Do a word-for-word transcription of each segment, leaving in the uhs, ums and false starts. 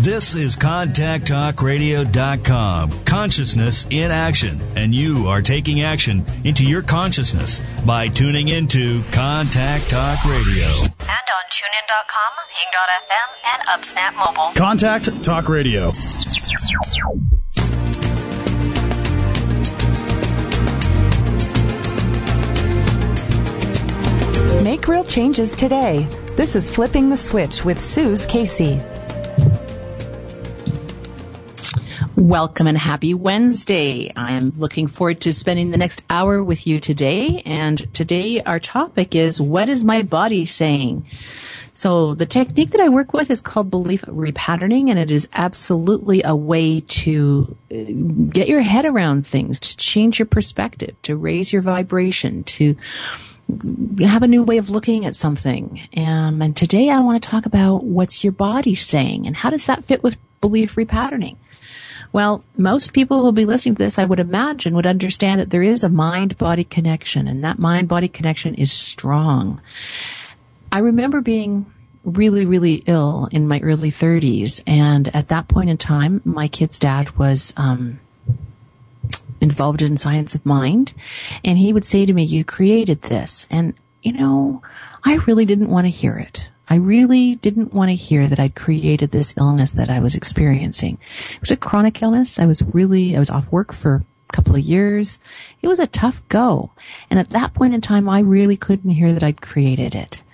This is contact talk radio dot com. Consciousness in action. And you are taking action into your consciousness by tuning into Contact Talk Radio. And on tune in dot com, ping dot f m, and UpSnap Mobile. Contact Talk Radio. Make real changes today. This is Flipping the Switch with Suze Casey. Welcome and happy Wednesday. I'm looking forward to spending the next hour with you today. And today our topic is, what is my body saying? So the technique that I work with is called belief repatterning, and it is absolutely a way to get your head around things, to change your perspective, to raise your vibration, to have a new way of looking at something. Um, and today I want to talk about what's your body saying and how does that fit with belief repatterning? Well, most people who will be listening to this, I would imagine, would understand that there is a mind-body connection, and that mind-body connection is strong. I remember being really, really ill in my early thirties, and at that point in time, my kid's dad was um involved in science of mind, and he would say to me, "You created this." And, you know, I really didn't want to hear it. I really didn't want to hear that I'd created this illness that I was experiencing. It was a chronic illness. I was really, I was off work for a couple of years. It was a tough go. And at that point in time, I really couldn't hear that I'd created it.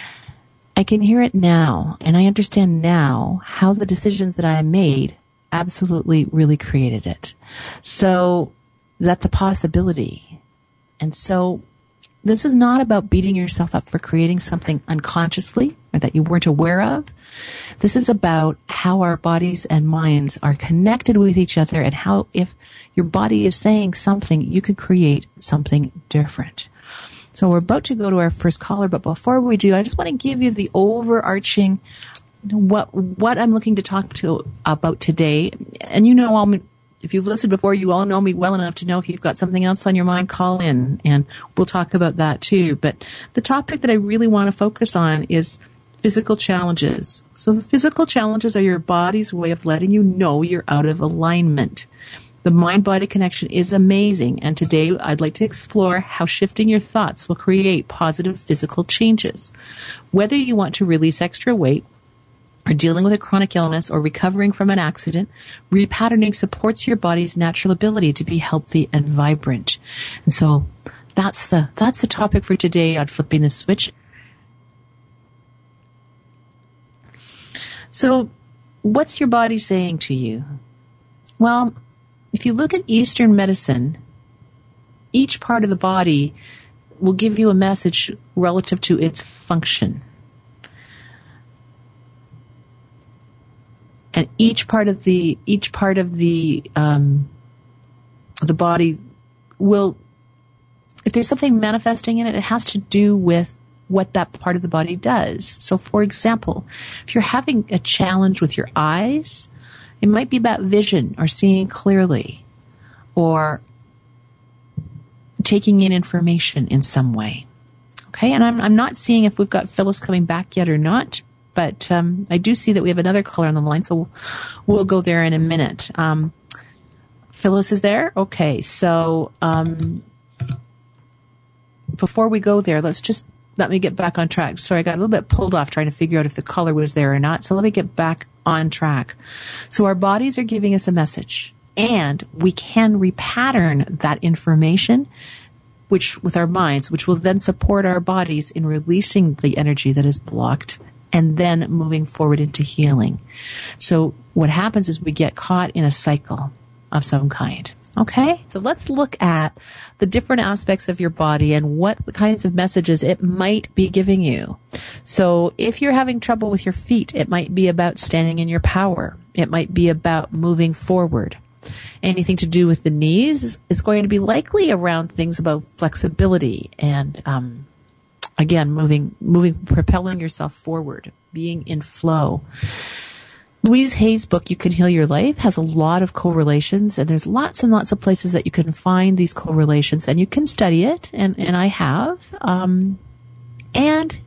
I can hear it now, and I understand now how the decisions that I made absolutely really created it. So that's a possibility. And so this is not about beating yourself up for creating something unconsciously or that you weren't aware of. This is about how our bodies and minds are connected with each other, and how if your body is saying something, you could create something different. So we're about to go to our first caller, but before we do, I just want to give you the overarching what what I'm looking to talk to about today. And you know, I'll if you've listened before, you all know me well enough to know if you've got something else on your mind, call in, and we'll talk about that too. But the topic that I really want to focus on is physical challenges. So the physical challenges are your body's way of letting you know you're out of alignment. The mind-body connection is amazing, and today I'd like to explore how shifting your thoughts will create positive physical changes. Whether you want to release extra weight, or dealing with a chronic illness, or recovering from an accident, repatterning supports your body's natural ability to be healthy and vibrant. And so that's the that's the topic for today on Flipping the Switch. So what's your body saying to you? Well, if you look at Eastern medicine, each part of the body will give you a message relative to its function. And each part of the each part of the um, the body will, if there's something manifesting in it, it has to do with what that part of the body does. So, for example, if you're having a challenge with your eyes, it might be about vision or seeing clearly, or taking in information in some way. Okay, and I'm I'm not seeing if we've got Phyllis coming back yet or not. But um, I do see that we have another caller on the line, so we'll go there in a minute. Um, Phyllis is there? Okay, so um, before we go there, let's just let me get back on track. Sorry, I got a little bit pulled off trying to figure out if the caller was there or not, so let me get back on track. So our bodies are giving us a message, and we can repattern that information which with our minds, which will then support our bodies in releasing the energy that is blocked and then moving forward into healing. So what happens is we get caught in a cycle of some kind. Okay? So let's look at the different aspects of your body and what kinds of messages it might be giving you. So if you're having trouble with your feet, it might be about standing in your power. It might be about moving forward. Anything to do with the knees is going to be likely around things about flexibility and, um, again, moving, moving, propelling yourself forward, being in flow. Louise Hay's book, You Can Heal Your Life, has a lot of correlations, and there's lots and lots of places that you can find these correlations, and you can study it, and, and I have. Um, and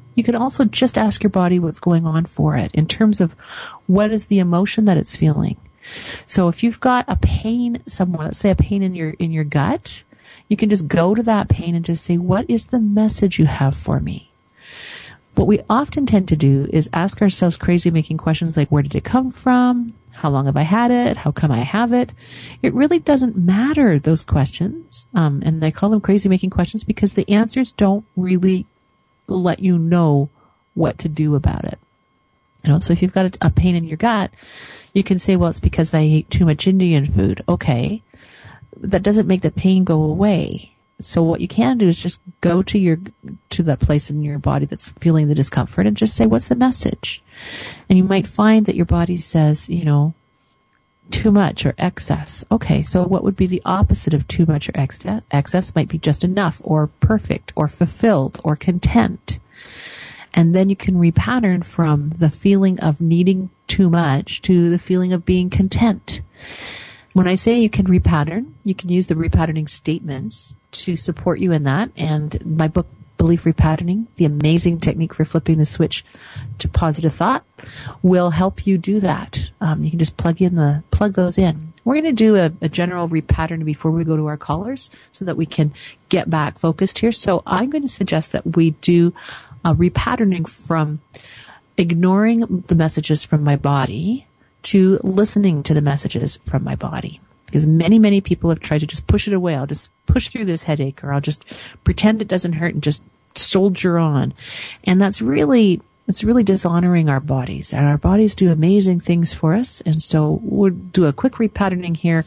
You can also just ask your body what's going on for it in terms of what is the emotion that it's feeling. So if you've got a pain somewhere, let's say a pain in your, in your gut, you can just go to that pain and just say, what is the message you have for me? What we often tend to do is ask ourselves crazy making questions like, where did it come from? How long have I had it? How come I have it? It really doesn't matter, those questions. Um, and I call them crazy making questions because the answers don't really let you know what to do about it. You know, so if you've got a, a pain in your gut, you can say, well, it's because I ate too much Indian food. Okay. That doesn't make the pain go away. So what you can do is just go to your, to that place in your body that's feeling the discomfort and just say, what's the message? And you might find that your body says, you know, too much or excess. Okay. So what would be the opposite of too much or excess? Excess might be just enough or perfect or fulfilled or content. And then you can repattern from the feeling of needing too much to the feeling of being content. When I say you can repattern, you can use the repatterning statements to support you in that. And my book, Belief Repatterning, the amazing technique for flipping the switch to positive thought, will help you do that. Um, you can just plug in the, plug those in. We're going to do a, a general repatterning before we go to our callers so that we can get back focused here. So I'm going to suggest that we do a repatterning from ignoring the messages from my body to listening to the messages from my body. Because many, many people have tried to just push it away. I'll just push through this headache, or I'll just pretend it doesn't hurt and just soldier on. And that's really, it's really dishonoring our bodies. And our bodies do amazing things for us. And so we'll do a quick repatterning here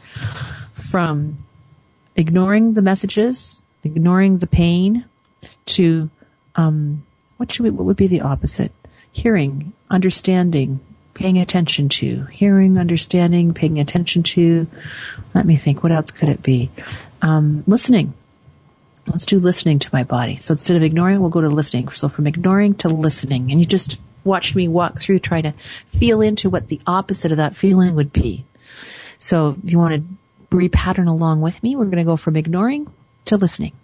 from ignoring the messages, ignoring the pain, to, um, what should we, what would be the opposite? Hearing, understanding, paying attention to. Hearing, understanding, paying attention to. Let me think. What else could it be? Um, listening. Let's do listening to my body. So instead of ignoring, we'll go to listening. So from ignoring to listening. And you just watched me walk through, try to feel into what the opposite of that feeling would be. So if you want to repattern along with me, we're going to go from ignoring to listening.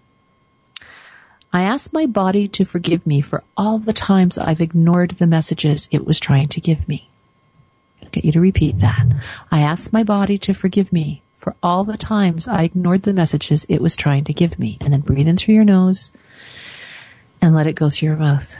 I ask my body to forgive me for all the times I've ignored the messages it was trying to give me. I'll get you to repeat that. I ask my body to forgive me for all the times I ignored the messages it was trying to give me. And then breathe in through your nose and let it go through your mouth.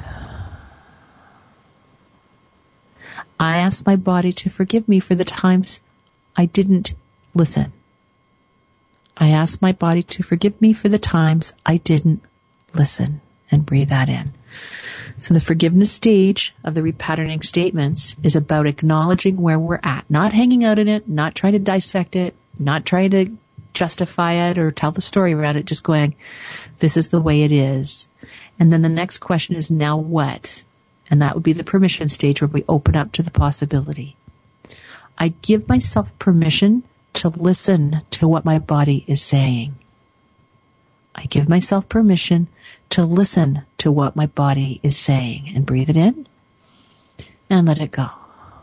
I ask my body to forgive me for the times I didn't listen. I ask my body to forgive me for the times I didn't listen, and breathe that in. So the forgiveness stage of the repatterning statements is about acknowledging where we're at, not hanging out in it, not trying to dissect it, not trying to justify it or tell the story around it, just going, this is the way it is. And then the next question is, now what? And that would be the permission stage where we open up to the possibility. I give myself permission to listen to what my body is saying. I give myself permission to listen to what my body is saying, and breathe it in and let it go.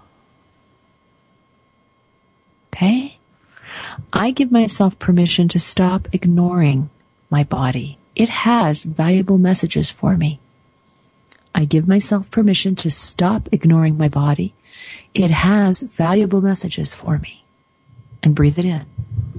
Okay? I give myself permission to stop ignoring my body. It has valuable messages for me. I give myself permission to stop ignoring my body. It has valuable messages for me. And breathe it in.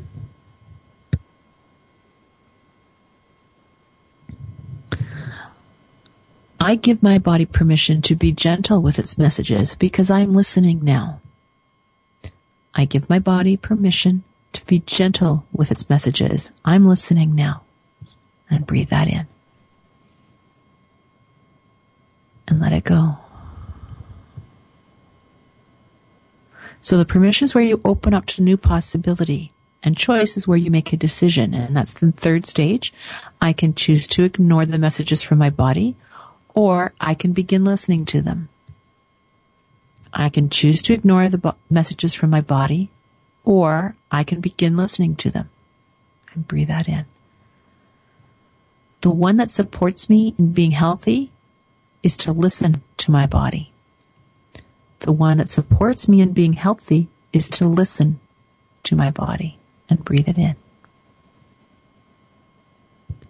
I give my body permission to be gentle with its messages because I'm listening now. I give my body permission to be gentle with its messages. I'm listening now. And breathe that in. And let it go. So the permission is where you open up to new possibility. And choice is where you make a decision. And that's the third stage. I can choose to ignore the messages from my body, or I can begin listening to them. I can choose to ignore the bo- messages from my body, or I can begin listening to them. And breathe that in. The one that supports me in being healthy is to listen to my body. The one that supports me in being healthy is to listen to my body. And breathe it in.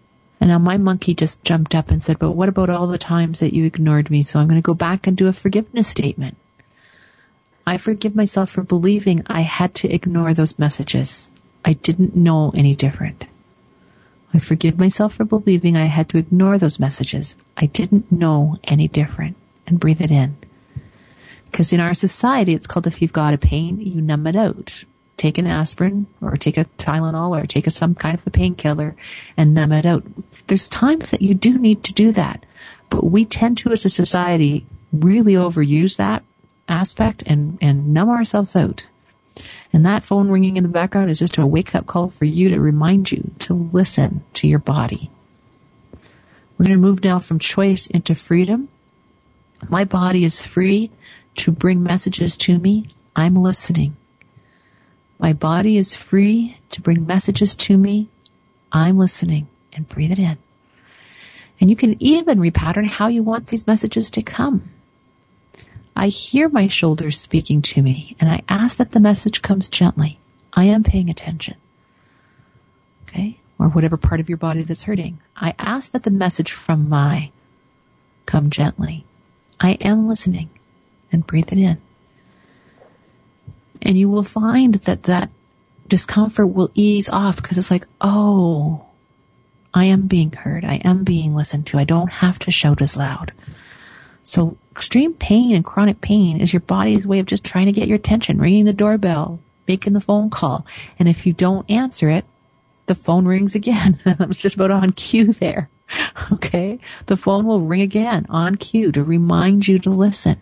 And now my monkey just jumped up and said, but what about all the times that you ignored me? So I'm going to go back and do a forgiveness statement. I forgive myself for believing I had to ignore those messages. I didn't know any different. I forgive myself for believing I had to ignore those messages. I didn't know any different. And breathe it in. Because in our society, it's called if you've got a pain, you numb it out. Take an aspirin or take a Tylenol or take a, some kind of a painkiller and numb it out. There's times that you do need to do that. But we tend to, as a society, really overuse that aspect and, and numb ourselves out. And that phone ringing in the background is just a wake-up call for you to remind you to listen to your body. We're going to move now from choice into freedom. My body is free to bring messages to me. I'm listening. My body is free to bring messages to me. I'm listening. And breathe it in. And you can even repattern how you want these messages to come. I hear my shoulders speaking to me, and I ask that the message comes gently. I am paying attention. Okay? Or whatever part of your body that's hurting. I ask that the message from my come gently. I am listening. And breathe it in. And you will find that that discomfort will ease off because it's like, oh, I am being heard. I am being listened to. I don't have to shout as loud. So extreme pain and chronic pain is your body's way of just trying to get your attention, ringing the doorbell, making the phone call. And if you don't answer it, the phone rings again. I was just about on cue there. Okay? The phone will ring again on cue to remind you to listen.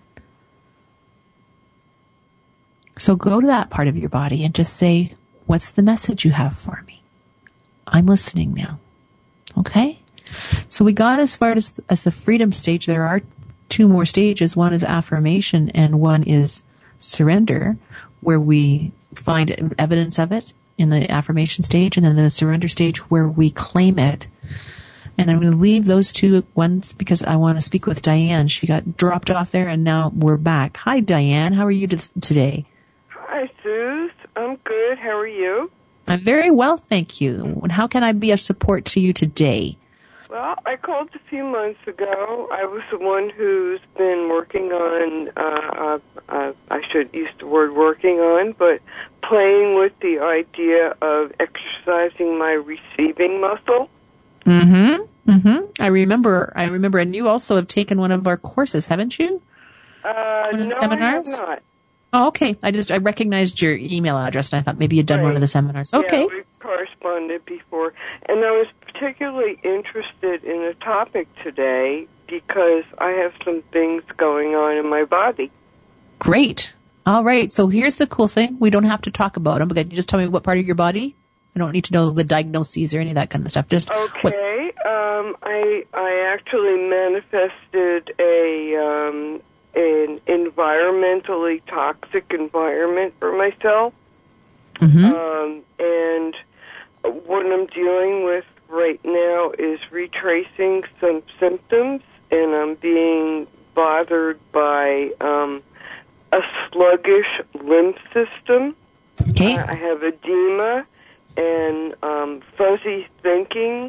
So go to that part of your body and just say, what's the message you have for me? I'm listening now. Okay? So we got as far as, as the freedom stage. There are two more stages. One is affirmation and one is surrender, where we find evidence of it in the affirmation stage, and then the surrender stage where we claim it. And I'm going to leave those two at once because I want to speak with Diane. She got dropped off there and now we're back. Hi, Diane. How are you today? Hi, Suze. I'm good. How are you? I'm very well, thank you. And how can I be of support to you today? Well, I called a few months ago. I was the one who's been working on, uh, uh, uh, I should use the word working on, but playing with the idea of exercising my receiving muscle. Mm-hmm. Mm-hmm. I remember, I remember, and you also have taken one of our courses, haven't you? Uh, one of the no, seminars? I have not. Oh, okay. I just, I recognized your email address and I thought maybe you'd done Right. one of the seminars. Okay. Yeah, we've corresponded before. And I was particularly interested in the topic today because I have some things going on in my body. Great. All right. So here's the cool thing. We don't have to talk about them. But can you just tell me what part of your body? I don't need to know the diagnoses or any of that kind of stuff. Just okay. What's... Um, I I actually manifested a um, an environmentally toxic environment for myself, mm-hmm. um, and what I'm dealing with right now is retracing some symptoms, and I'm being bothered by um, a sluggish lymph system. Okay. Uh, I have edema and um, fuzzy thinking,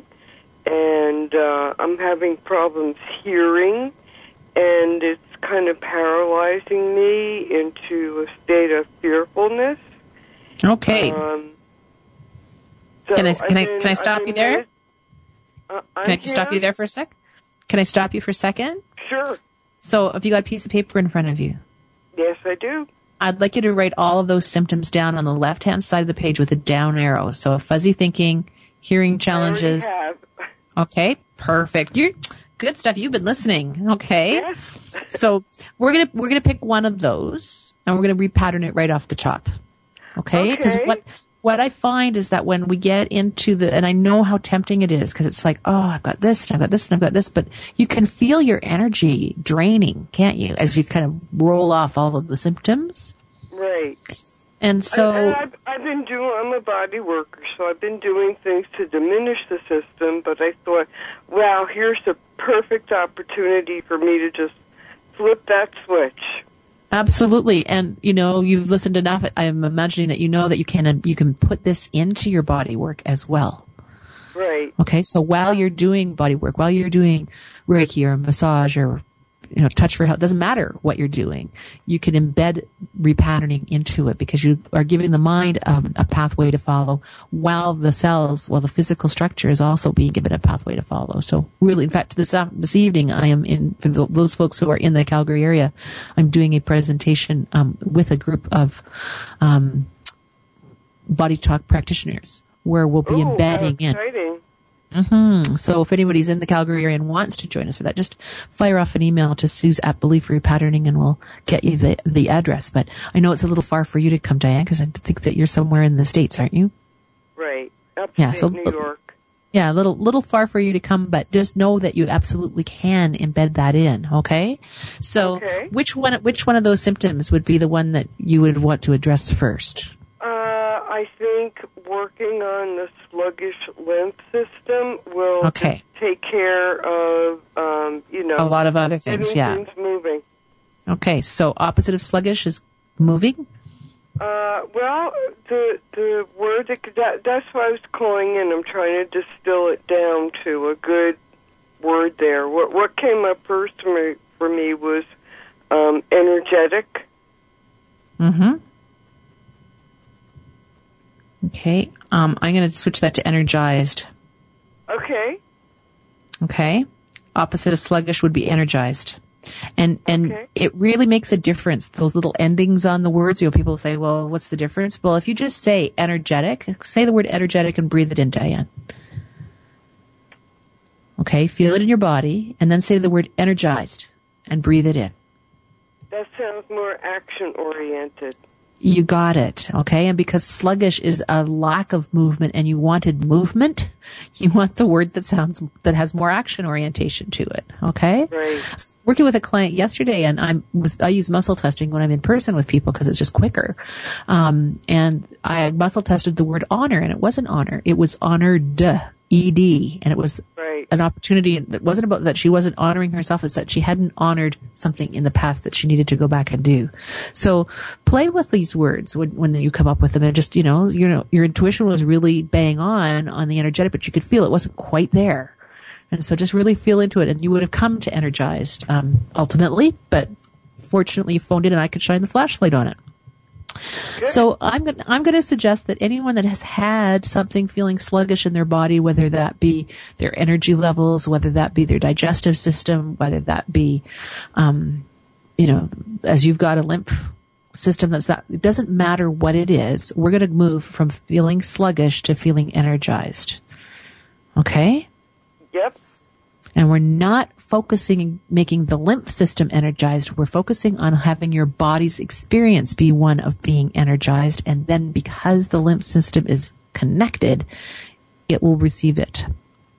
and uh, I'm having problems hearing, and it's kind of paralyzing me into a state of fearfulness. Okay. Um, so can I can I been, can I stop you there? Uh, can I just stop you there for a sec? Can I stop you for a second? Sure. So, if you got a piece of paper in front of you, Yes, I do. I'd like you to write all of those symptoms down on the left-hand side of the page with a down arrow. So, fuzzy thinking, hearing challenges. I already have. Okay, perfect. You're good stuff. You've been listening. Okay. Yes. So we're gonna we're gonna pick one of those and we're gonna repattern it right off the top. Okay? Because Okay. what what I find is that when we get into the, and I know how tempting it is because it's like, oh, I've got this and I've got this and I've got this, but you can feel your energy draining, can't you? As you kind of roll off all of the symptoms. Right. And so, and, and I've, I've been doing, I'm a body worker, so I've been doing things to diminish the system, but I thought, wow, here's a perfect opportunity for me to just flip that switch. absolutely. And, you know, you've listened enough. I'm imagining that you know that you can, you can put this into your body work as well. Right. Okay, so while you're doing body work, while you're doing Reiki or massage or, you know, touch for health, doesn't matter what you're doing, you can embed repatterning into it because you are giving the mind um, a pathway to follow while the cells, while the physical structure is also being given a pathway to follow. So really, in fact, this uh, this evening, I am in, for the, those folks who are in the Calgary area, I'm doing a presentation um, with a group of um, Body Talk practitioners where we'll be Ooh, embedding how in. exciting. Mm-hmm. So if anybody's in the Calgary area and wants to join us for that, just fire off an email to Suze at Belief Repatterning and we'll get you the, the address. But I know it's a little far for you to come, Diane, because I think that you're somewhere in the States, aren't you? Right. Upstate Yeah, so, New York. Yeah, a little, little far for you to come, but just know that you absolutely can embed that in, okay? So Okay. which one, which one of those symptoms would be the one that you would want to address first? Uh, I think working on the sluggish lymph system will Okay. take care of, um, you know, A lot of other things, getting yeah. things moving. Okay, so opposite of sluggish is moving? Uh, well, the the word that, that that's why I was calling in. I'm trying to distill it down to a good word there. What what came up first for me, for me was um, energetic. Mm-hmm. Okay, um, I'm going to switch that to energized. Okay. Okay, opposite of sluggish would be energized. And and Okay. it really makes a difference, those little endings on the words. You know, people say, well, what's the difference? Well, if you just say energetic, say the word energetic and breathe it in, Diane. Okay, feel it in your body, and then say the word energized and breathe it in. That sounds more action-oriented. You got it, okay? And because sluggish is a lack of movement and you wanted movement, you want the word that sounds, that has more action orientation to it, okay? Right. Working with a client yesterday, and I was, I use muscle testing when I'm in person with people because it's just quicker. Um, and I muscle tested the word honor, and it wasn't honor. It was honored, E D, and it was Right. an opportunity. It wasn't about that she wasn't honoring herself, it's that she hadn't honored something in the past that she needed to go back and do. So play with these words when, when you come up with them, and just, you know, you know, your intuition was really bang on on the energetic, but you could feel it wasn't quite there. And so just really feel into it, and you would have come to energized, um, ultimately, but fortunately you phoned in and I could shine the flashlight on it. Good. So I'm going I'm going to suggest that anyone that has had something feeling sluggish in their body, whether that be their energy levels, whether that be their digestive system, whether that be, um, you know, as you've got a lymph system that's not, it doesn't matter what it is. We're going to move from feeling sluggish to feeling energized. Okay? Yep. And we're not focusing on making the lymph system energized. We're focusing on having your body's experience be one of being energized. And then because the lymph system is connected, it will receive it.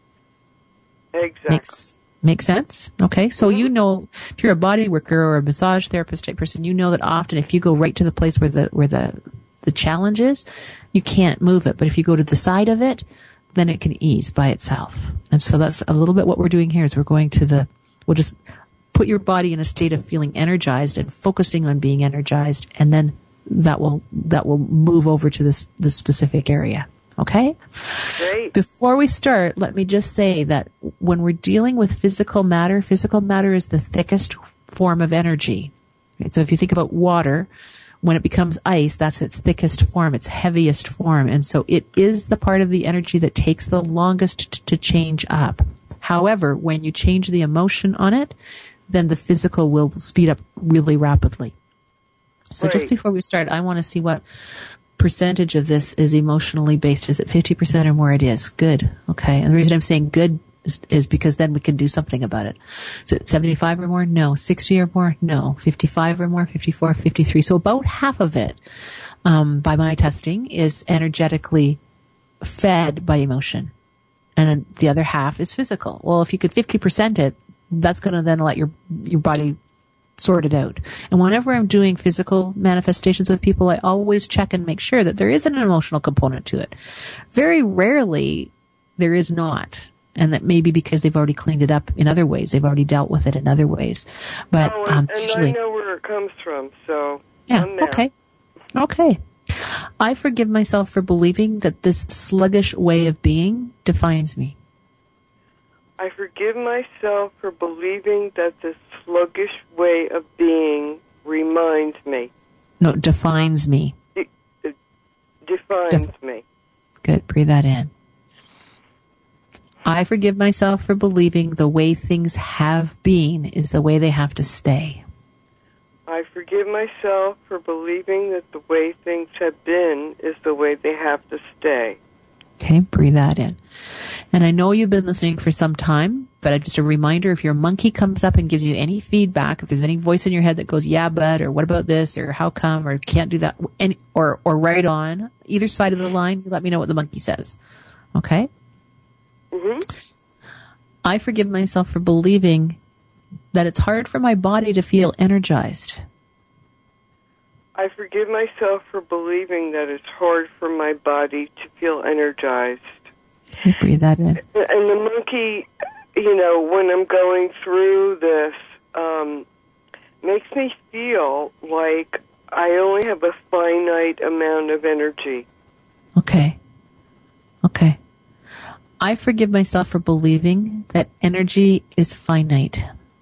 Exactly. Makes, makes sense? Okay. So you know, if you're a body worker or a massage therapist type person, you know that often if you go right to the place where the, where the, the challenge is, you can't move it. But if you go to the side of it, then it can ease by itself. And so that's a little bit what we're doing here is we're going to the, we'll just put your body in a state of feeling energized and focusing on being energized. And then that will, that will move over to this, this specific area. Okay? Great. Before we start, let me just say that when we're dealing with physical matter, physical matter is the thickest form of energy. Right? So if you think about water, when it becomes ice, that's its thickest form, its heaviest form. And so it is the part of the energy that takes the longest t- to change up. However, when you change the emotion on it, then the physical will speed up really rapidly. So Right. just before we start, I want to see what percentage of this is emotionally based. Is it fifty percent or more? It is. Good. Okay. And the reason I'm saying good is, is because then we can do something about it. Is it seventy-five or more? No. sixty or more? No. fifty-five or more? fifty-four, fifty-three. So about half of it, um, by my testing is energetically fed by emotion. And the other half is physical. Well, if you could fifty percent it, that's going to then let your, your body sort it out. And whenever I'm doing physical manifestations with people, I always check and make sure that there is an emotional component to it. Very rarely there is not. And that may be because they've already cleaned it up in other ways. They've already dealt with it in other ways. But Oh, um, and, and usually, I know where it comes from, so yeah, I'm there. okay, okay. I forgive myself for believing that this sluggish way of being defines me. I forgive myself for believing that this sluggish way of being reminds me. No, defines me. De- de- defines Def- me. Good. Breathe that in. I forgive myself for believing the way things have been is the way they have to stay. I forgive myself for believing that the way things have been is the way they have to stay. Okay, breathe that in. And I know you've been listening for some time, but just a reminder, if your monkey comes up and gives you any feedback, if there's any voice in your head that goes, yeah, but, or what about this, or how come, or can't do that, any, or, or right on, either side of the line, you let me know what the monkey says. Okay? Mm-hmm. I forgive myself for believing that it's hard for my body to feel energized. I forgive myself for believing that it's hard for my body to feel energized. Okay, breathe that in. And the monkey, you know, when I'm going through this, um, makes me feel like I only have a finite amount of energy. Okay. Okay. I forgive myself for believing that energy is finite.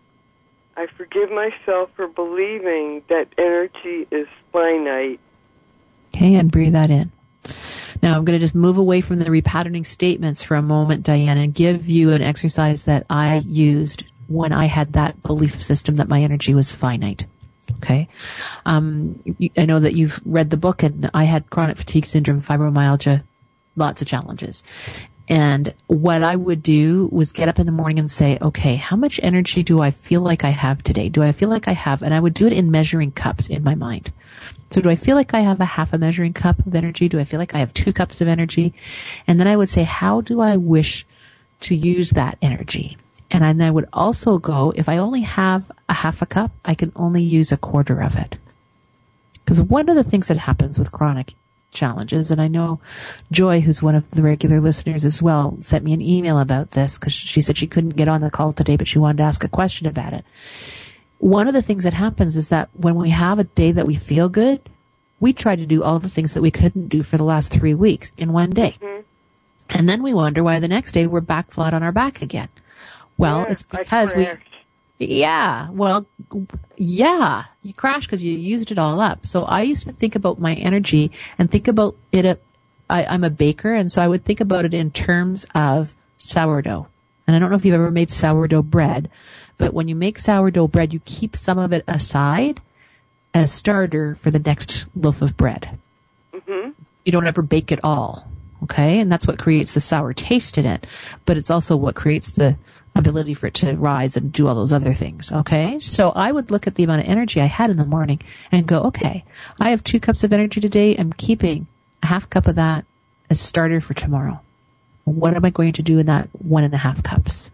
I forgive myself for believing that energy is finite. Okay, and breathe that in. Now I'm going to just move away from the repatterning statements for a moment, Diane, and give you an exercise that I used when I had that belief system that my energy was finite. Okay. Um, I know that you've read the book, and I had chronic fatigue syndrome, fibromyalgia, lots of challenges. And what I would do was get up in the morning and say, okay, how much energy do I feel like I have today? Do I feel like I have? And I would do it in measuring cups in my mind. So do I feel like I have a half a measuring cup of energy? Do I feel like I have two cups of energy? And then I would say, how do I wish to use that energy? And then I would also go, if I only have a half a cup, I can only use a quarter of it. Because one of the things that happens with chronic challenges, and I know Joy, who's one of the regular listeners as well, sent me an email about this because she said she couldn't get on the call today, but she wanted to ask a question about it. One of the things that happens is that when we have a day that we feel good, we try to do all the things that we couldn't do for the last three weeks in one day. Mm-hmm. And then we wonder why the next day we're back flat on our back again. Well, yeah, it's because we, yeah, well, yeah, you crashed because you used it all up. So I used to think about my energy and think about it. A, I, I'm a baker, and so I would think about it in terms of sourdough. And I don't know if you've ever made sourdough bread, but when you make sourdough bread, you keep some of it aside as starter for the next loaf of bread. Mm-hmm. You don't ever bake it all. Okay. And that's what creates the sour taste in it. But it's also what creates the ability for it to rise and do all those other things. Okay. So I would look at the amount of energy I had in the morning and go, okay, I have two cups of energy today. I'm keeping a half cup of that as starter for tomorrow. What am I going to do in that one and a half cups?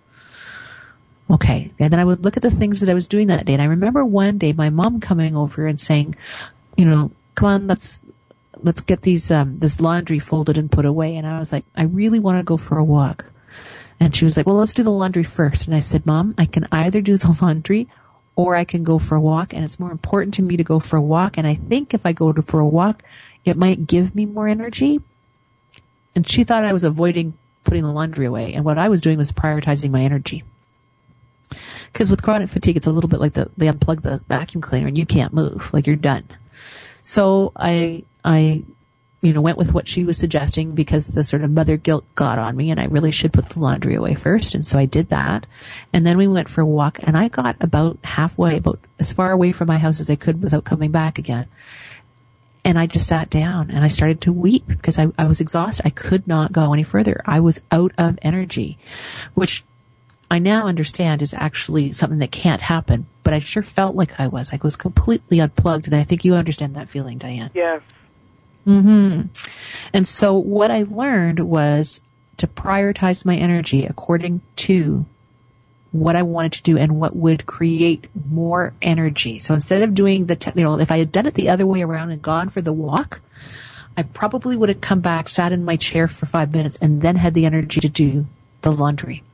Okay. And then I would look at the things that I was doing that day. And I remember one day my mom coming over and saying, you know, come on, let's, let's get these, um, this laundry folded and put away. And I was like, I really want to go for a walk. And she was like, well, let's do the laundry first. And I said, Mom, I can either do the laundry or I can go for a walk. And it's more important to me to go for a walk. And I think if I go to, for a walk, it might give me more energy. And she thought I was avoiding putting the laundry away. And what I was doing was prioritizing my energy. Because with chronic fatigue, it's a little bit like the, they unplug the vacuum cleaner and you can't move, like you're done. So I, I, you know, went with what she was suggesting because the sort of mother guilt got on me and I really should put the laundry away first. And so I did that. And then we went for a walk and I got about halfway, about as far away from my house as I could without coming back again. And I just sat down and I started to weep because I, I was exhausted. I could not go any further. I was out of energy, which I now understand is actually something that can't happen, but I sure felt like I was. I was completely unplugged, and I think you understand that feeling, Diane. Yes. Mm-hmm. And so what I learned was to prioritize my energy according to what I wanted to do and what would create more energy. So instead of doing the, te- you know, if I had done it the other way around and gone for the walk, I probably would have come back, sat in my chair for five minutes, and then had the energy to do the laundry.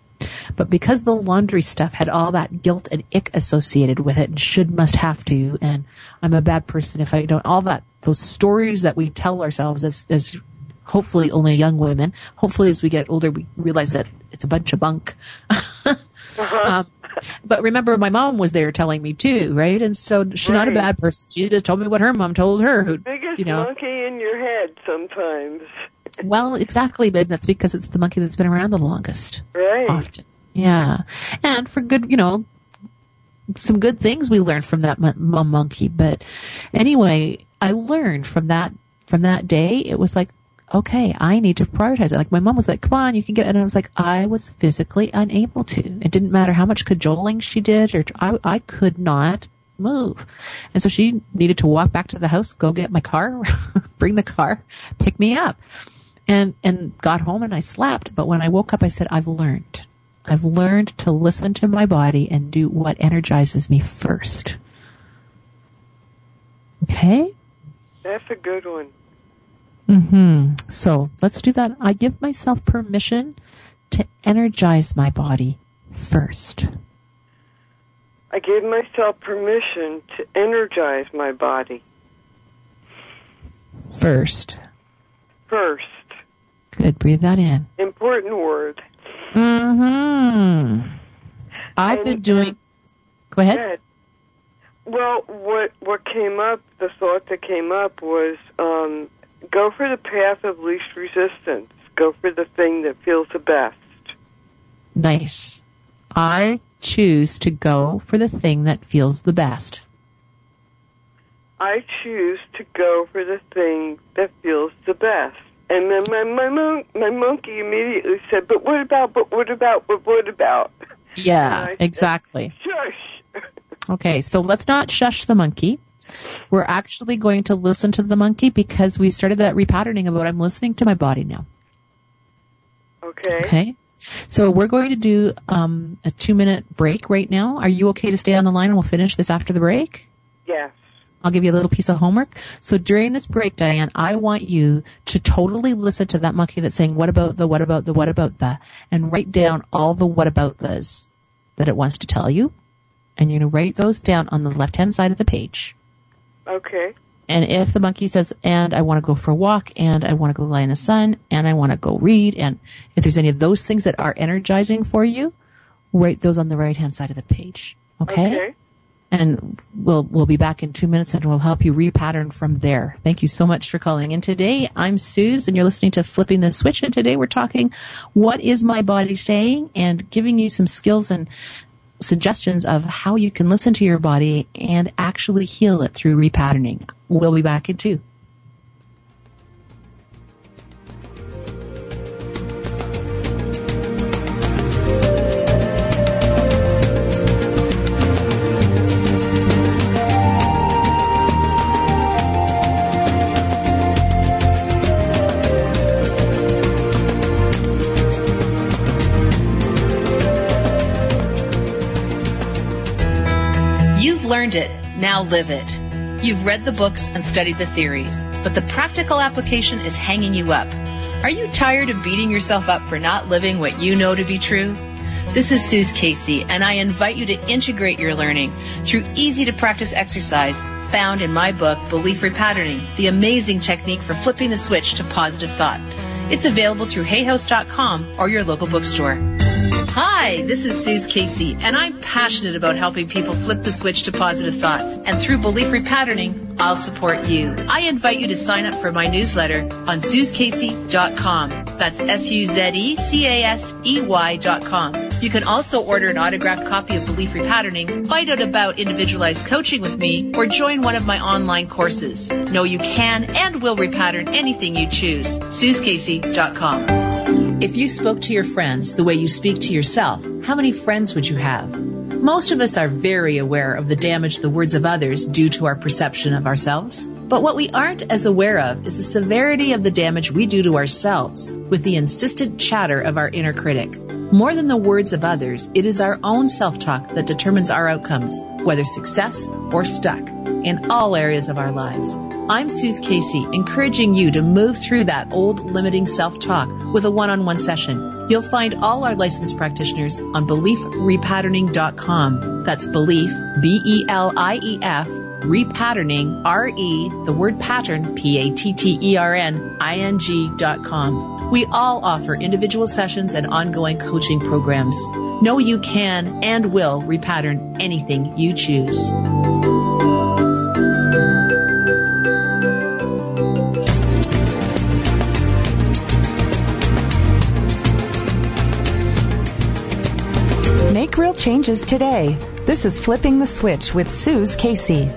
But because the laundry stuff had all that guilt and ick associated with it and should, must, have to, and I'm a bad person if I don't, all that, those stories that we tell ourselves as, as hopefully only young women, hopefully as we get older we realize that it's a bunch of bunk. uh-huh. um, but remember, my mom was there telling me too, right? And so she's right. Not a bad person. She just told me what her mom told her. Who, biggest you know, monkey in your head sometimes. Well, exactly, but that's because it's the monkey that's been around the longest. Right. Often. Yeah. And for good, you know, some good things we learned from that mon- monkey. But anyway, I learned from that, from that day, it was like, okay, I need to prioritize it. Like my mom was like, come on, you can get it. And I was like, I was physically unable to. It didn't matter how much cajoling she did, or I, I could not move. And so she needed to walk back to the house, go get my car, bring the car, pick me up. And, and got home and I slept. But when I woke up, I said, I've learned. I've learned to listen to my body and do what energizes me first. Okay? That's a good one. Mm-hmm. So let's do that. I give myself permission to energize my body first. I give myself permission to energize my body. First. First. Good. Breathe that in. Important word. Mm-hmm. I've and, been doing... Go ahead. Go ahead. Well, what what came up, the thought that came up was... Um, Go for the path of least resistance. Go for the thing that feels the best. Nice. I choose to go for the thing that feels the best. I choose to go for the thing that feels the best. And then my my, mon- my monkey immediately said, but what about, but what about, but what about? Yeah, exactly. Said, shush. Okay, so let's not shush the monkey. We're actually going to listen to the monkey because we started that repatterning about I'm listening to my body now. Okay. Okay. So we're going to do um, a two-minute break right now. Are you okay to stay on the line and we'll finish this after the break? Yes. I'll give you a little piece of homework. So during this break, Diane, I want you to totally listen to that monkey that's saying, what about the, what about the, what about the, and write down all the what about those that it wants to tell you. And you're going to write those down on the left-hand side of the page. Okay. And if the monkey says, and I want to go for a walk, and I want to go lie in the sun, and I want to go read, and if there's any of those things that are energizing for you, write those on the right-hand side of the page. Okay? Okay. And we'll, we'll be back in two minutes and we'll help you repattern from there. Thank you so much for calling in today. I'm Suze and you're listening to Flipping the Switch. And today we're talking, what is my body saying? And giving you some skills and suggestions of how you can listen to your body and actually heal it through repatterning. We'll be back in two. Learned it, now live it. You've read the books and studied the theories, but the practical application is hanging you up. Are you tired of beating yourself up for not living what you know to be true? This is Suze Casey, and I invite you to integrate your learning through easy-to-practice exercise found in my book, Belief Repatterning, the amazing technique for flipping the switch to positive thought. It's available through hay house dot com or your local bookstore. Hi, this is Suze Casey, and I'm passionate about helping people flip the switch to positive thoughts. And through Belief Repatterning, I'll support you. I invite you to sign up for my newsletter on suze casey dot com. That's S U Z E C A S E Y dot com. You can also order an autographed copy of Belief Repatterning, find out about individualized coaching with me, or join one of my online courses. Know you can and will repattern anything you choose. suze casey dot com. If you spoke to your friends the way you speak to yourself, how many friends would you have? Most of us are very aware of the damage the words of others do to our perception of ourselves. But what we aren't as aware of is the severity of the damage we do to ourselves with the insistent chatter of our inner critic. More than the words of others, it is our own self-talk that determines our outcomes, whether success or stuck, in all areas of our lives. I'm Suze Casey, encouraging you to move through that old limiting self-talk with a one-on-one session. You'll find all our licensed practitioners on belief repatterning dot com. That's Belief, B E L I E F, repatterning, R E, the word pattern, P A T T E R N, I N G dot com. We all offer individual sessions and ongoing coaching programs. Know you can and will repattern anything you choose. Make real changes today. This is Flipping the Switch with Suze Casey.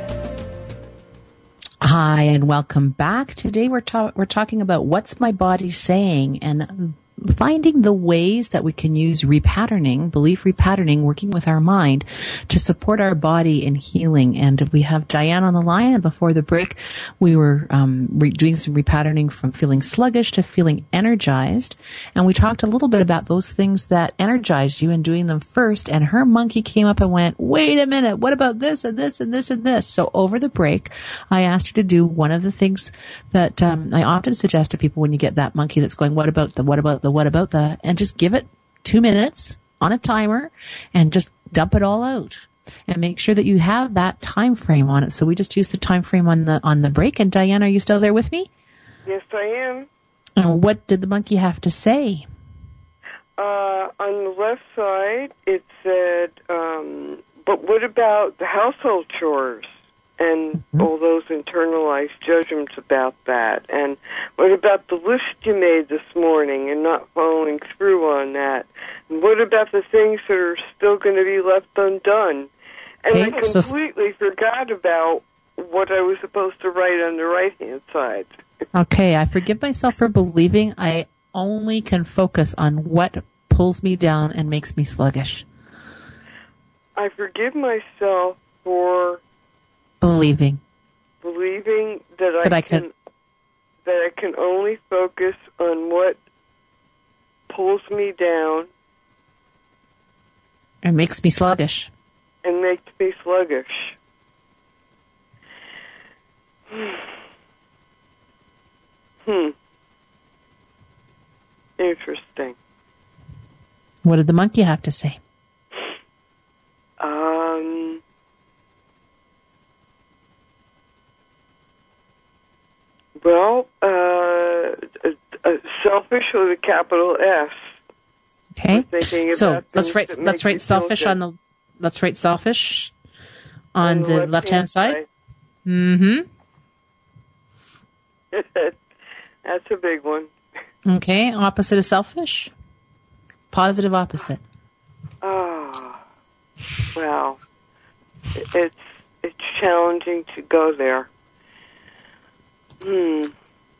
Hi, and welcome back. Today we're, ta- we're talking about what's my body saying and finding the ways that we can use repatterning, belief repatterning, working with our mind to support our body in healing. And we have Diane on the line, and before the break, we were um, re- doing some repatterning from feeling sluggish to feeling energized. And we talked a little bit about those things that energize you and doing them first. And her monkey came up and went, wait a minute, what about this and this and this and this? So over the break, I asked her to do one of the things that um, I often suggest to people when you get that monkey that's going, what about the, what about the, what about the, and just give it two minutes on a timer and just dump it all out and make sure that you have that time frame on it. So we just used the time frame on the, on the break. And Diane, are you still there with me? Yes, I am. And what did the monkey have to say? Uh, on the left side, it said, um, but what about the household chores? And mm-hmm. all those internalized judgments about that. And what about the list you made this morning and not following through on that? And what about the things that are still going to be left undone? And okay, I completely so... forgot about what I was supposed to write on the right-hand side. Okay, I forgive myself for believing I only can focus on what pulls me down and makes me sluggish. I forgive myself for... Believing. Believing that, that I, I can, can that I can only focus on what pulls me down and makes me sluggish. And makes me sluggish. Hmm. Interesting. What did the monkey have to say? Um. Well, uh, uh, selfish with a capital S. Okay. So let's write let's write selfish on the let's write selfish on, on the, the left hand side. side. Mm-hmm. That's a big one. Okay. Opposite of selfish. Positive opposite. Oh, well, it's it's challenging to go there. Hmm.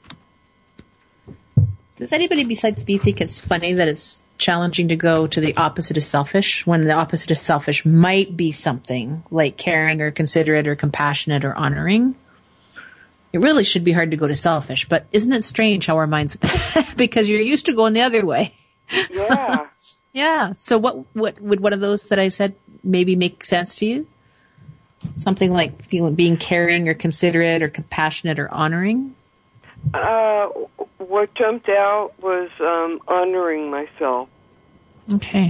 Does anybody besides me think it's funny that it's challenging to go to the opposite of selfish when the opposite of selfish might be something like caring or considerate or compassionate or honoring? It really should be hard to go to selfish, but isn't it strange how our minds, because you're used to going the other way. Yeah. Yeah. So what, what would one of those that I said maybe make sense to you? Something like feeling, being caring or considerate or compassionate or honoring? Uh, what jumped out was um, honoring myself. Okay.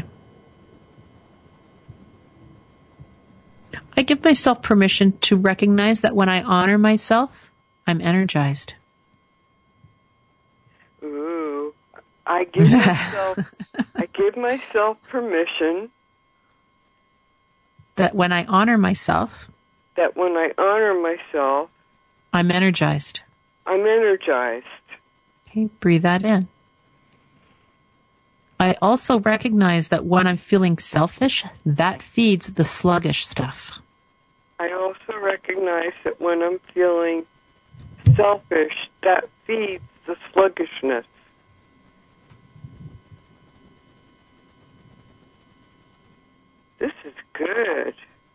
I give myself permission to recognize that when I honor myself, I'm energized. Ooh. I give myself I give myself permission that when I honor myself, that when I honor myself, I'm energized. I'm energized. Okay, breathe that in. I also recognize that when I'm feeling selfish, that feeds the sluggish stuff. I also recognize that when I'm feeling selfish, that feeds the sluggishness. This is good.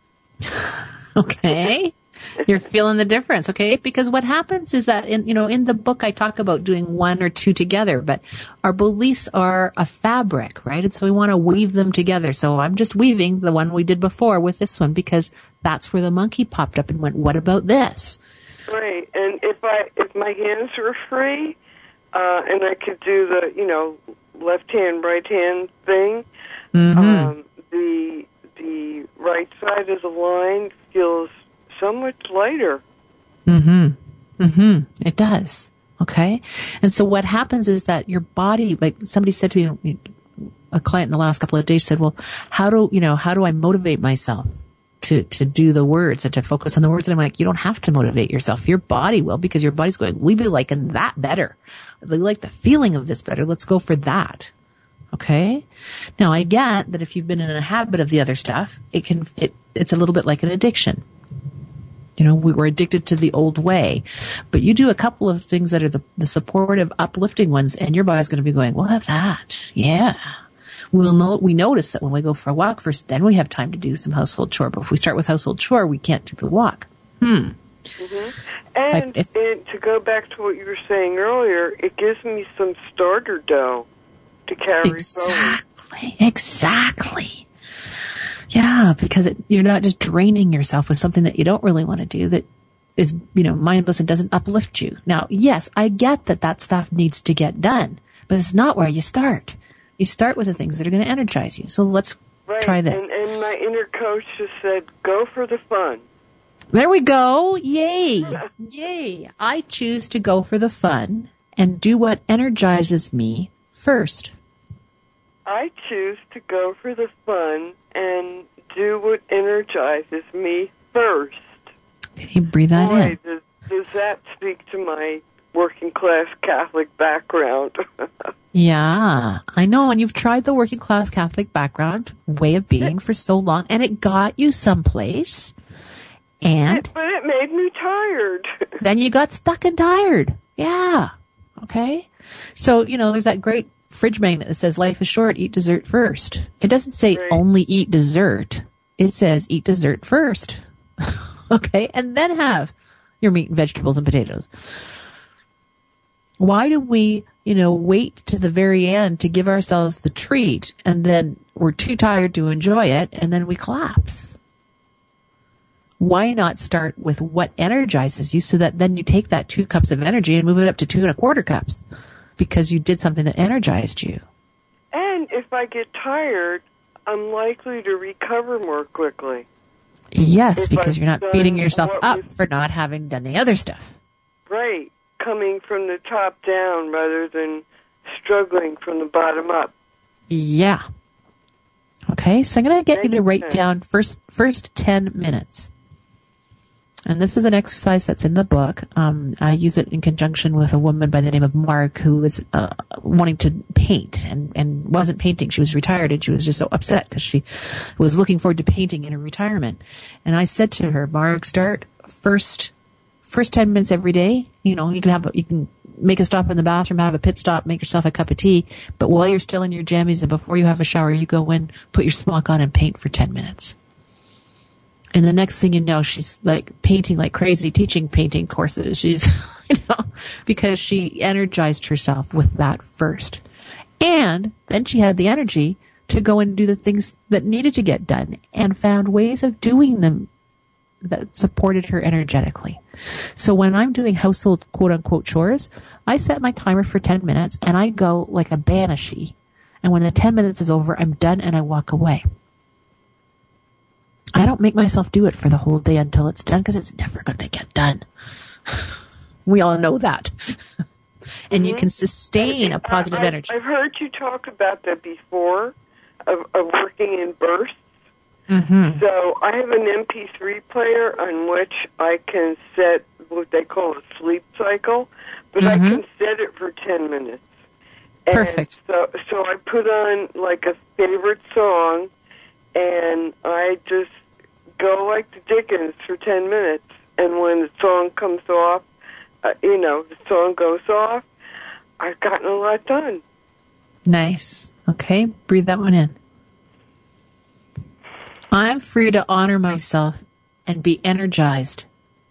Okay. You're feeling the difference, okay? Because what happens is that, in, you know, in the book I talk about doing one or two together, but our beliefs are a fabric, right? And so we want to weave them together. So I'm just weaving the one we did before with this one because that's where the monkey popped up and went, what about this? Right. And if I, if my hands were free, uh, and I could do the, you know, left hand, right hand thing. Mm-hmm. Um, the the right side of the line feels so much lighter. Mm-hmm. Mm-hmm. It does. Okay. And so what happens is that your body, like somebody said to me, a client in the last couple of days said, well, how do, you know, how do I motivate myself to, to do the words and to focus on the words? And I'm like, you don't have to motivate yourself. Your body will, because your body's going, we be liking that better. We like the feeling of this better. Let's go for that. Okay. Now I get that if you've been in a habit of the other stuff, it can, it, it's a little bit like an addiction. You know, we were addicted to the old way, but you do a couple of things that are the, the supportive, uplifting ones, and your body's going to be going, we'll have that. Yeah. We'll know, we notice that when we go for a walk first, then we have time to do some household chore. But if we start with household chore, we can't do the walk. Hmm. Mm-hmm. And, if, and to go back to what you were saying earlier, it gives me some starter dough to carry exactly, forward. Exactly. Yeah, because it, you're not just draining yourself with something that you don't really want to do that is, you know, mindless and doesn't uplift you. Now, yes, I get that that stuff needs to get done, but it's not where you start. You start with the things that are going to energize you. So let's right. try this. And, and my inner coach just said, go for the fun. There we go. Yay. Yay. I choose to go for the fun and do what energizes me first. I choose to go for the fun and do what energizes me first. Can you breathe that Boy, in? Does, does that speak to my working class Catholic background? Yeah, I know. And you've tried the working class Catholic background way of being for so long, and it got you someplace. And it, but it made me tired. Then you got stuck and tired. Yeah. Okay. So, you know, there's that great fridge magnet that says life is short, eat dessert first. It doesn't say right. only eat dessert. It says eat dessert first. Okay. And then have your meat and vegetables and potatoes. Why do we, you know, wait to the very end to give ourselves the treat, and then we're too tired to enjoy it, and then we collapse? Why not start with what energizes you, so that then you take that two cups of energy and move it up to two and a quarter cups because you did something that energized you? And if I get tired, I'm likely to recover more quickly. Yes, if because I've you're not beating yourself up was, for not having done the other stuff. Right. Coming from the top down rather than struggling from the bottom up. Yeah. Okay, so I'm going to get Thank you to write you. down first first ten minutes. And this is an exercise that's in the book. Um, I use it in conjunction with a woman by the name of Mark who was uh, wanting to paint and, and wasn't painting. She was retired and she was just so upset because she was looking forward to painting in her retirement. And I said to her, Mark, start first first ten minutes every day. You know, you can have a, you can make a stop in the bathroom, have a pit stop, make yourself a cup of tea. But while you're still in your jammies and before you have a shower, you go in, put your smock on, and paint for ten minutes. And the next thing you know, she's like painting like crazy, teaching painting courses. She's, you know, because she energized herself with that first. And then she had the energy to go and do the things that needed to get done and found ways of doing them that supported her energetically. So when I'm doing household quote unquote chores, I set my timer for ten minutes and I go like a banshee. And when the ten minutes is over, I'm done and I walk away. I don't make myself do it for the whole day until it's done because it's never going to get done. We all know that. And mm-hmm. you can sustain a positive I, energy. I've heard you talk about that before, of, of working in bursts. Mm-hmm. So I have an M P three player on which I can set what they call a sleep cycle, but mm-hmm. I can set it for ten minutes. And Perfect. So, so I put on like a favorite song, and I just go like the Dickens for ten minutes. And when the song comes off, uh, you know, the song goes off, I've gotten a lot done. Nice. Okay, breathe that one in. I'm free to honor myself and be energized.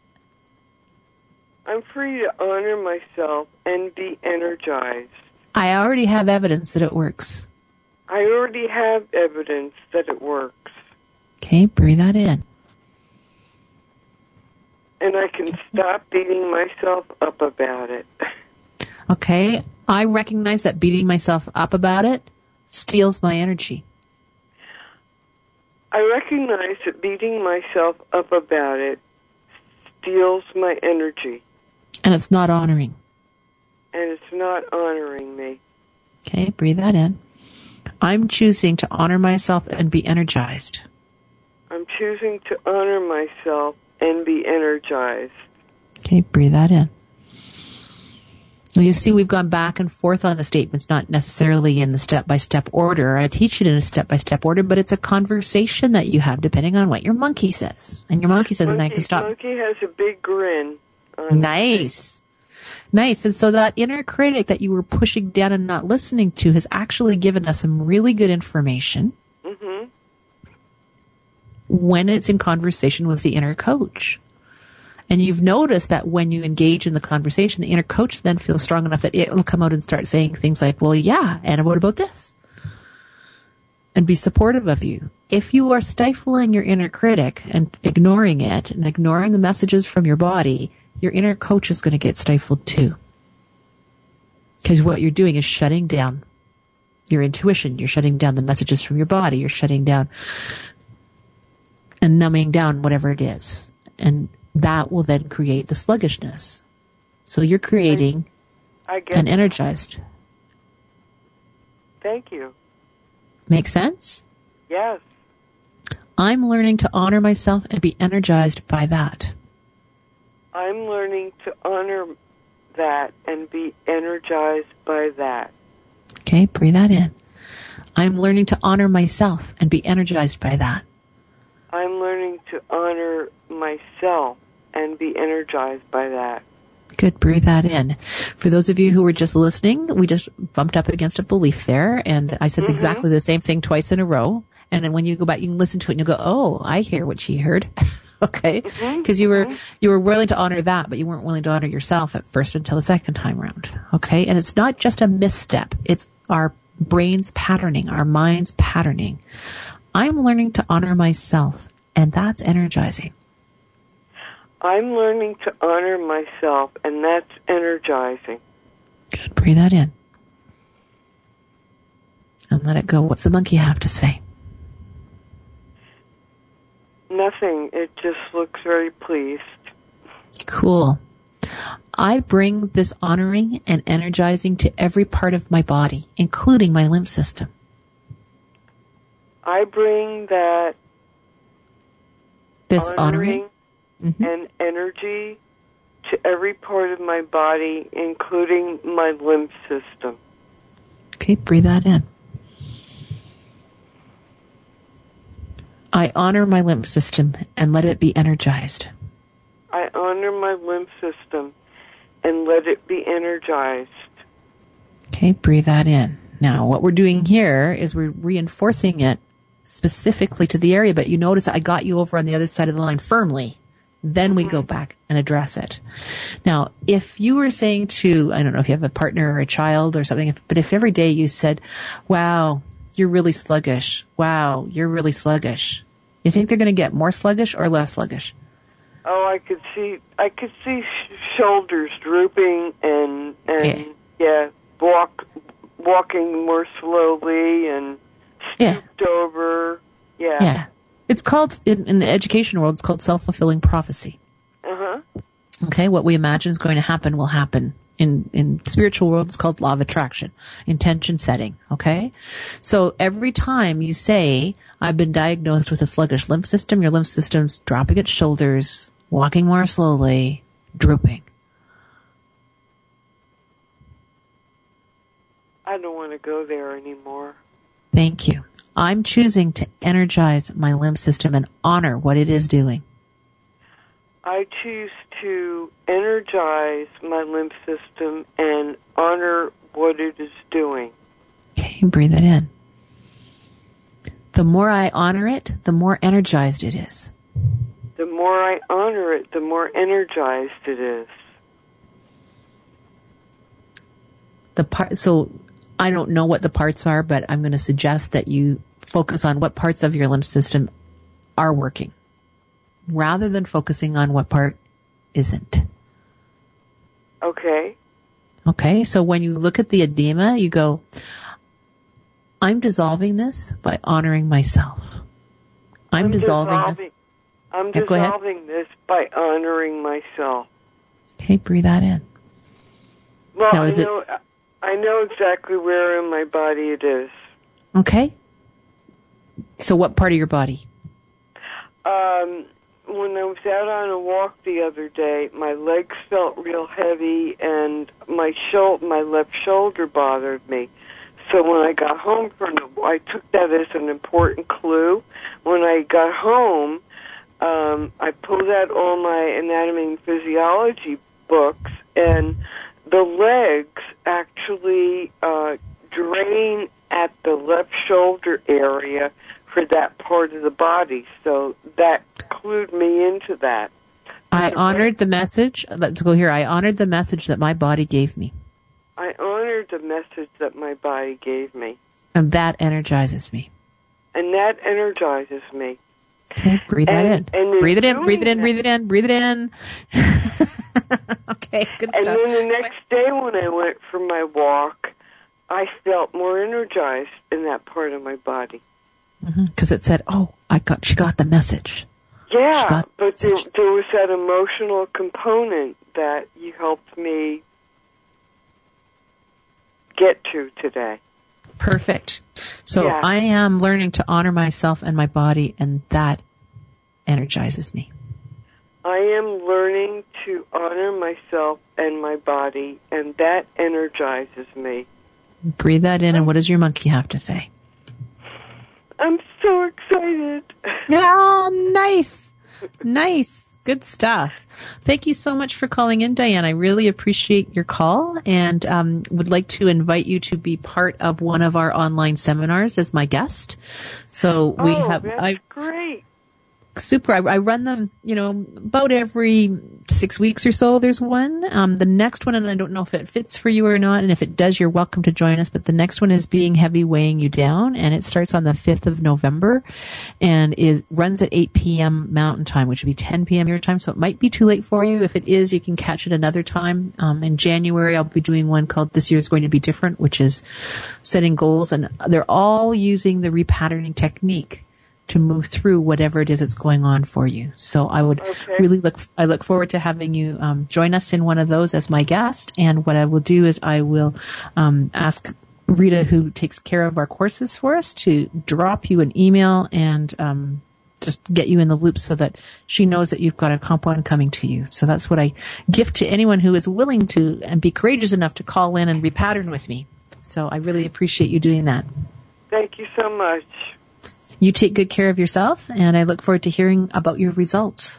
I'm free to honor myself and be energized. I already have evidence that it works. I already have evidence that it works. Okay, breathe that in. And I can stop beating myself up about it. Okay, I recognize that beating myself up about it steals my energy. I recognize that beating myself up about it steals my energy. And it's not honoring. And it's not honoring me. Okay, breathe that in. I'm choosing to honor myself and be energized. I'm choosing to honor myself and be energized. Okay, breathe that in. Well, you see, we've gone back and forth on the statements, not necessarily in the step-by-step order. I teach it in a step-by-step order, but it's a conversation that you have depending on what your monkey says. And your monkey says, monkey, and I can stop. Monkey has a big grin. On Nice. Nice. And so that inner critic that you were pushing down and not listening to has actually given us some really good information mm-hmm. when it's in conversation with the inner coach. And you've noticed that when you engage in the conversation, the inner coach then feels strong enough that it will come out and start saying things like, well, yeah, and what about this? And be supportive of you. If you are stifling your inner critic and ignoring it and ignoring the messages from your body, your inner coach is going to get stifled too. Because what you're doing is shutting down your intuition. You're shutting down the messages from your body. You're shutting down and numbing down whatever it is. And that will then create the sluggishness. So you're creating I get an energized. Thank you. Make sense? Yes. I'm learning to honor myself and be energized by that. I'm learning to honor that and be energized by that. Okay, breathe that in. I'm learning to honor myself and be energized by that. I'm learning to honor myself and be energized by that. Good, breathe that in. For those of you who were just listening, we just bumped up against a belief there, and I said mm-hmm. exactly the same thing twice in a row. And then when you go back, you can listen to it and you'll go, oh, I hear what she heard. Okay? Because mm-hmm. you were, you were willing to honor that, but you weren't willing to honor yourself at first until the second time around. Okay? And it's not just a misstep. It's our brain's patterning, our mind's patterning. I'm learning to honor myself, and that's energizing. I'm learning to honor myself, and that's energizing. Good. Breathe that in. And let it go. What's the monkey have to say? Nothing. It just looks very pleased. Cool. I bring this honoring and energizing to every part of my body, including my lymph system. I bring that this honoring, honoring mm-hmm. and energy to every part of my body, including my lymph system. Okay, breathe that in. I honor my lymph system and let it be energized. I honor my lymph system and let it be energized. Okay, breathe that in. Now, what we're doing here is we're reinforcing it specifically to the area, but you notice I got you over on the other side of the line firmly. Then we go back and address it. Now, if you were saying to, I don't know if you have a partner or a child or something, but if every day you said, wow, you're really sluggish. Wow, you're really sluggish. You think they're going to get more sluggish or less sluggish? Oh, I could see, I could see sh- shoulders drooping and, and yeah. yeah, walk, walking more slowly and stooped yeah. over. Yeah. Yeah. It's called, in, in the education world, it's called self-fulfilling prophecy. Uh-huh. Okay, what we imagine is going to happen will happen. In, in spiritual world, it's called law of attraction, intention setting, okay? So every time you say, I've been diagnosed with a sluggish lymph system, your lymph system's dropping its shoulders, walking more slowly, drooping. I don't want to go there anymore. Thank you. I'm choosing to energize my lymph system and honor what it is doing. I choose to energize my lymph system and honor what it is doing. Okay, breathe it in. The more I honor it, the more energized it is. The more I honor it, the more energized it is. The part, so I don't know what the parts are, but I'm going to suggest that you focus on what parts of your lymph system are working, rather than focusing on what part isn't. Okay. Okay, so when you look at the edema, you go, I'm dissolving this by honoring myself. I'm, I'm dissolving, dissolving this. I'm yeah, dissolving this by honoring myself. Okay, breathe that in. Well, now, I is know, it... I know exactly where in my body it is. Okay. So what part of your body? Um, when I was out on a walk the other day, my legs felt real heavy, and my shoulder, my left shoulder bothered me. So when I got home from the, I took that as an important clue. When I got home, um, I pulled out all my anatomy and physiology books, and the legs actually uh, drain at the left shoulder area for that part of the body. So that clued me into that. I honored the message. Let's go here. I honored the message that my body gave me. I honored the message that my body gave me. And that energizes me. And that energizes me. Okay, breathe and, that in. And breathe it in, breathe it in, that, breathe it in, breathe it in. Okay, good and stuff. And then the next day when I went for my walk, I felt more energized in that part of my body. Because mm-hmm, it said, oh, I got, she got the message. Yeah, got the but message. There, there was that emotional component that you helped me get to today. Perfect. So yeah. I am learning to honor myself and my body, and that energizes me. I am learning to honor myself and my body, and that energizes me. Breathe that in, and what does your monkey have to say? I'm so excited. Oh, nice. Nice. Good stuff. Thank you so much for calling in, Diane. I really appreciate your call, and um, would like to invite you to be part of one of our online seminars as my guest. So we oh, have. That's I, great. Super. I, I run them, you know, about every six weeks or so. There's one. Um, the next one, and I don't know if it fits for you or not, and if it does, you're welcome to join us. But the next one is Being Heavy, Weighing You Down, and it starts on the fifth of November, and is runs at eight p.m. Mountain Time, which would be ten p.m. your time. So it might be too late for you. If it is, you can catch it another time. Um, in January, I'll be doing one called This Year is Going to Be Different, which is setting goals, and they're all using the repatterning technique to move through whatever it is that's going on for you. So I would okay. really look, I look forward to having you um, join us in one of those as my guest. And what I will do is I will um, ask Rita, who takes care of our courses for us, to drop you an email and um, just get you in the loop so that she knows that you've got a compound coming to you. So that's what I gift to anyone who is willing to and be courageous enough to call in and repattern with me. So I really appreciate you doing that. Thank you so much. You take good care of yourself, and I look forward to hearing about your results.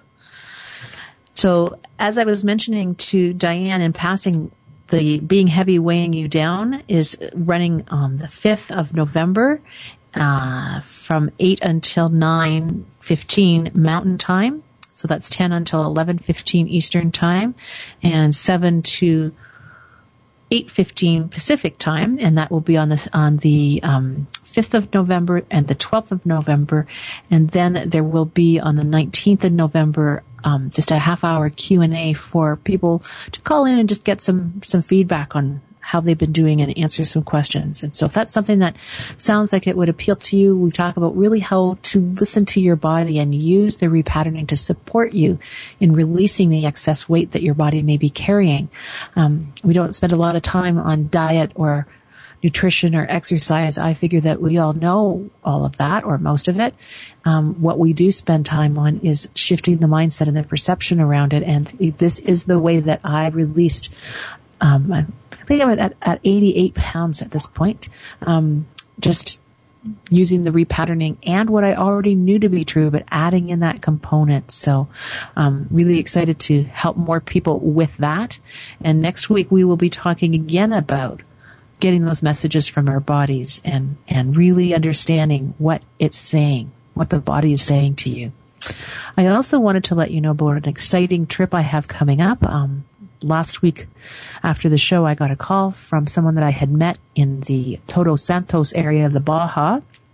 So, as I was mentioning to Diane in passing, the Being Heavy, Weighing You Down is running on the fifth of November uh, from eight until nine fifteen Mountain Time. So that's ten until eleven fifteen Eastern Time, and seven to eight fifteen Pacific Time, and that will be on this on the um, fifth of November and the twelfth of November, and then there will be on the nineteenth of November um, just a half hour Q and A for people to call in and just get some some feedback on how they've been doing and answer some questions. And so if that's something that sounds like it would appeal to you, we talk about really how to listen to your body and use the repatterning to support you in releasing the excess weight that your body may be carrying. Um, we don't spend a lot of time on diet or nutrition or exercise. I figure that we all know all of that, or most of it. Um, what we do spend time on is shifting the mindset and the perception around it. And this is the way that I released um, I think I'm at, at eighty-eight pounds at this point, um, just using the repatterning and what I already knew to be true, but adding in that component. So um really excited to help more people with that. And next week we will be talking again about getting those messages from our bodies and, and really understanding what it's saying, what the body is saying to you. I also wanted to let you know about an exciting trip I have coming up. Um, Last week after the show, I got a call from someone that I had met in the Todos Santos area of the Baja.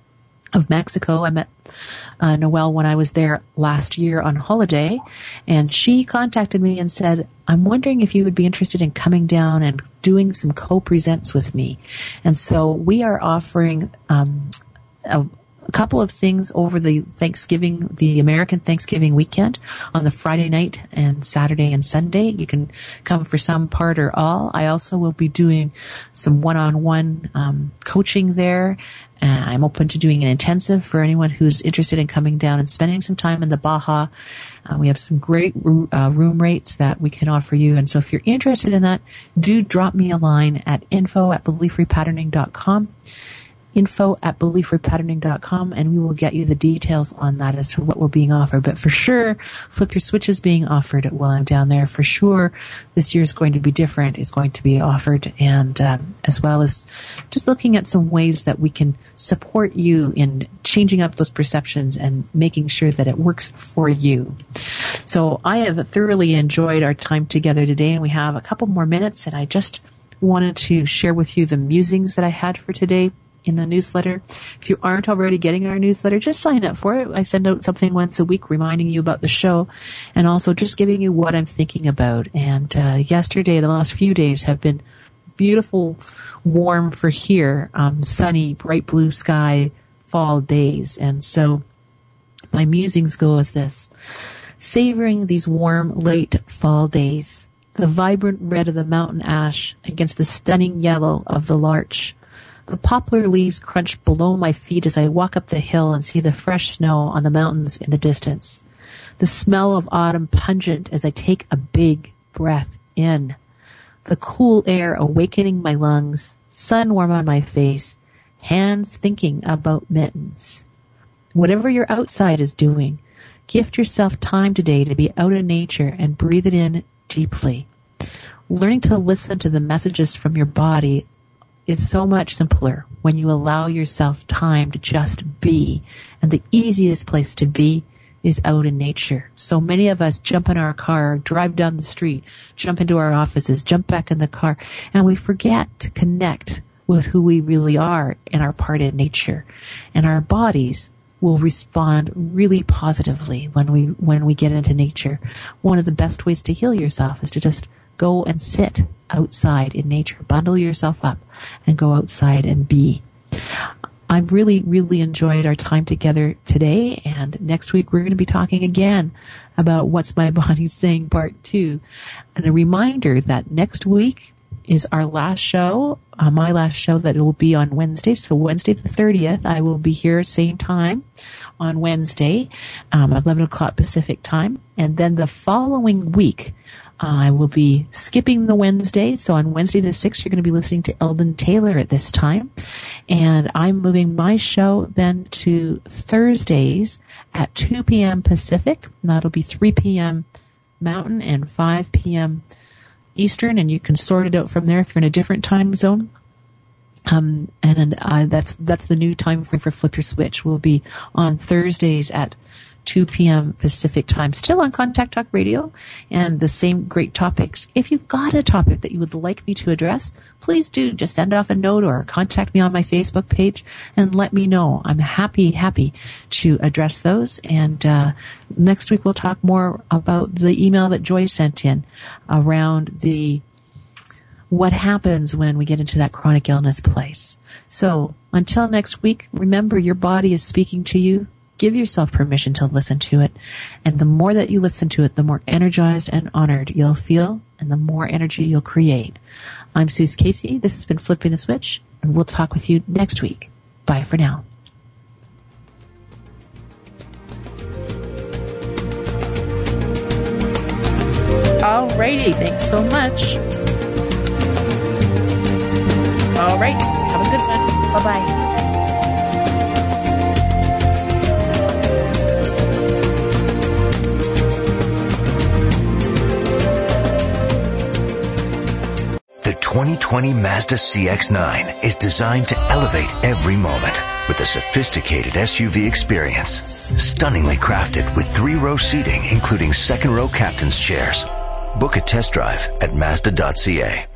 of Mexico. I met uh, Noelle when I was there last year on holiday, and she contacted me and said, I'm wondering if you would be interested in coming down and doing some co-presents with me. And so we are offering um, a, a couple of things over the Thanksgiving, the American Thanksgiving weekend on the Friday night and Saturday and Sunday. You can come for some part or all. I also will be doing some one-on-one um, coaching there. Uh, I'm open to doing an intensive for anyone who's interested in coming down and spending some time in the Baja. Uh, we have some great uh, room rates that we can offer you. And so if you're interested in that, do drop me a line at info at belief repatterning dot com. info at belief repatterning dot com, and we will get you the details on that as to what we're being offered. But for sure, Flip Your Switch is being offered while I'm down there. For sure, this year is going to be different. It's going to be offered, and um, as well as just looking at some ways that we can support you in changing up those perceptions and making sure that it works for you. So I have thoroughly enjoyed our time together today, and we have a couple more minutes, and I just wanted to share with you the musings that I had for today in the newsletter. If you aren't already getting our newsletter, just sign up for it. I send out something once a week reminding you about the show and also just giving you what I'm thinking about. And uh, yesterday, the last few days have been beautiful, warm for here, um, sunny, bright blue sky, fall days. And so my musings go as this: savoring these warm, late fall days, the vibrant red of the mountain ash against the stunning yellow of the larch. The poplar leaves crunch below my feet as I walk up the hill and see the fresh snow on the mountains in the distance. The smell of autumn pungent as I take a big breath in. The cool air awakening my lungs, sun warm on my face, hands thinking about mittens. Whatever your outside is doing, gift yourself time today to be out in nature and breathe it in deeply. Learning to listen to the messages from your body is so much simpler when you allow yourself time to just be. And the easiest place to be is out in nature. So many of us jump in our car, drive down the street, jump into our offices, jump back in the car, and we forget to connect with who we really are and our part in nature. And our bodies will respond really positively when we when we get into nature. One of the best ways to heal yourself is to just go and sit outside in nature. Bundle yourself up and go outside and be. I've really, really enjoyed our time together today, and next week we're going to be talking again about What's My Body Saying Part two. And a reminder that next week is our last show, uh, my last show, that it will be on Wednesday. So Wednesday the thirtieth, I will be here same time on Wednesday, um, eleven o'clock Pacific time. And then the following week, I will be skipping the Wednesday. So on Wednesday the sixth, you're going to be listening to Eldon Taylor at this time. And I'm moving my show then to Thursdays at two p.m. Pacific. And that'll be three p.m. Mountain and five p.m. Eastern. And you can sort it out from there if you're in a different time zone. Um, and uh, that's that's the new time frame for Flip Your Switch. We'll be on Thursdays at two p.m. Pacific time, still on Contact Talk Radio, and the same great topics. If you've got a topic that you would like me to address, please do just send off a note or contact me on my Facebook page and let me know. I'm happy, happy to address those. And uh, next week we'll talk more about the email that Joy sent in around the what happens when we get into that chronic illness place. So until next week, remember your body is speaking to you. Give yourself permission to listen to it. And the more that you listen to it, the more energized and honored you'll feel, and the more energy you'll create. I'm Suze Casey. This has been Flipping the Switch, and we'll talk with you next week. Bye for now. Alrighty, thanks so much. All right, have a good one. Bye-bye. The twenty twenty Mazda C X nine is designed to elevate every moment with a sophisticated S U V experience. Stunningly crafted with three-row seating, including second-row captain's chairs. Book a test drive at Mazda dot C A.